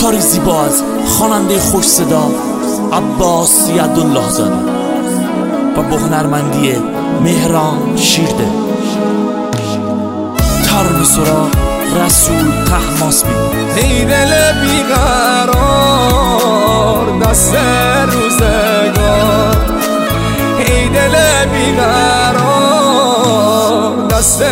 کاری زیبا از خواننده خوش صدا عباس یدالله زاده و با هنرمندی مهران شیرده. ترانه سرا رسول طهماسبی. ای دل بیقرار دست روزگار، ای دل بیقرار دست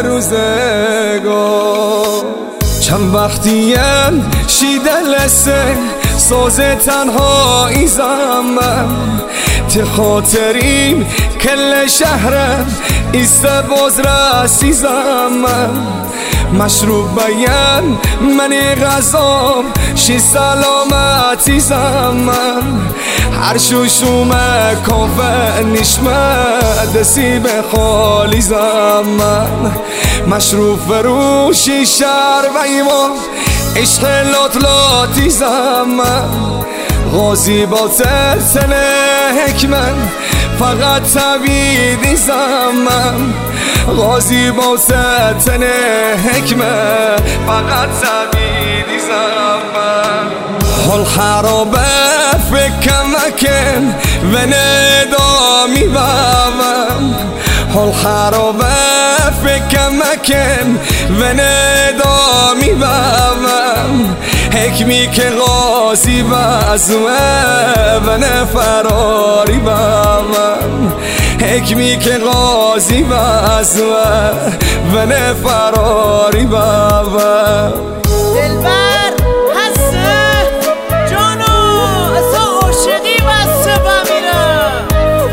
روزگار. چند وقتیم شیده لسه ساز تنهایی زمم، تی خاطریم کل شهرم ایست باز رسی زمم. مشروب بیم منی غذام شی سلامتی زمم. هر شوشومه کافه نشمه دسی به خالی زمم. مشروب فروشی شهر و ایمان عشق لاتی زمم. غازی با سلسل حکمت فقط تویدی زمم. غازی با سلسل حکمت فقط تویدی زمم. حال خرابه فکم مکن و ندامی بابم. حال خرابه فکم مکن و ندامی بابم. حکمی که غازی بزمه و نفراری بابم. حکمی که غازی بزمه و نفراری بابم. دلبر هسته جانو اصلا عاشقی بسته بمیرم.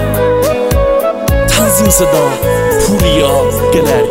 تنظیم صدا پوریا گلری.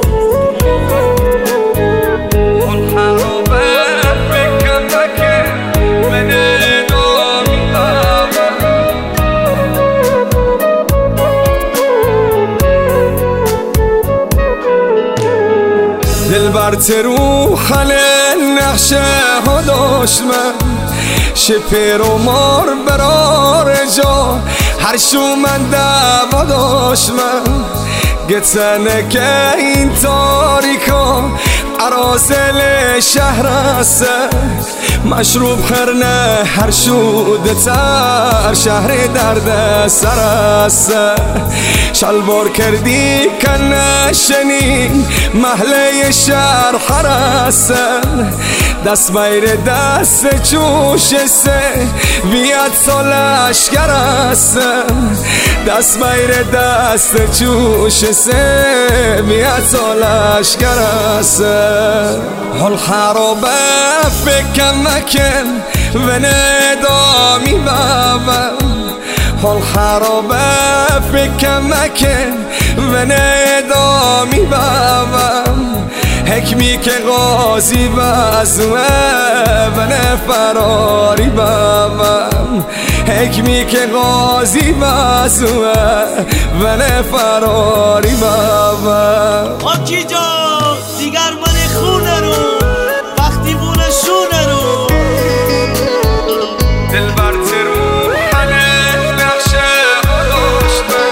دلبر ترو خل نقشه ها داشت من، شپر و مار برار جا هر شو من دوا داشت من. گتنه که این تاریکا عرازل شهر است، مشروب خرنه هر شوده تر شهر درد سر است. شلوار کردی کنه شنین محله شهر حرست. دست بیر دست چوش سه بیاد سالش گرست. دست بیر دست چوش سه بیاد سالش گرست. حال خرابه فکم مکن و ندامی بابم. حال خرابه فکم مکن و ندامی بابم. حکمی که غازی بزمه و نفراری بابم. حکمی که غازی بزمه و نفراری بابم. آکی جا دیگر من خونه رو وقتی بونه شونه رو. دلبر ترو حله نقشه ها داشت من.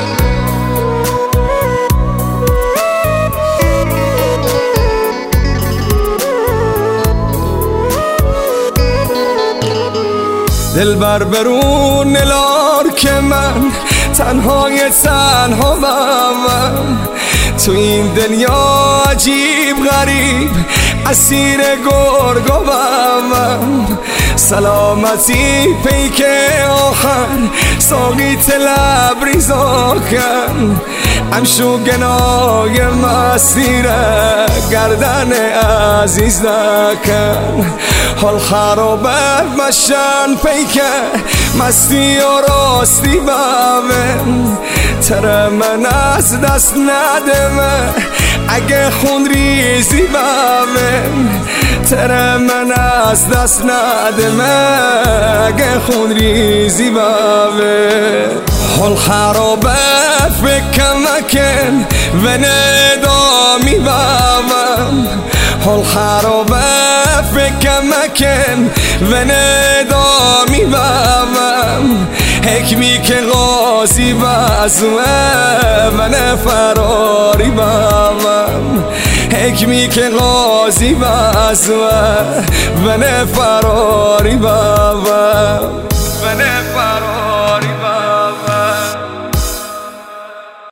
دلبر برون نلار که من تنهای تنها بمم. تو این دنیا عجیب غریب اسیر گرگا بمم. سلامتی پیک آخر ساقی لبریزا کن. امشو گناه مسیر گردن عزیز نکن. حال خرابه مشن پیک مستی و راستی بمن. تر من از دست ندمه اگه خون ریزی بمن. تر من از دست ندمه اگه خون ریزی بمن. حال خرابه فکم مکن و ندامی بمن. حال خرابه فکم مکن و ندامی بابم حکمی که غازی بازمه و نفراری بابم حکمی که غازی بازمه و نفراری بابم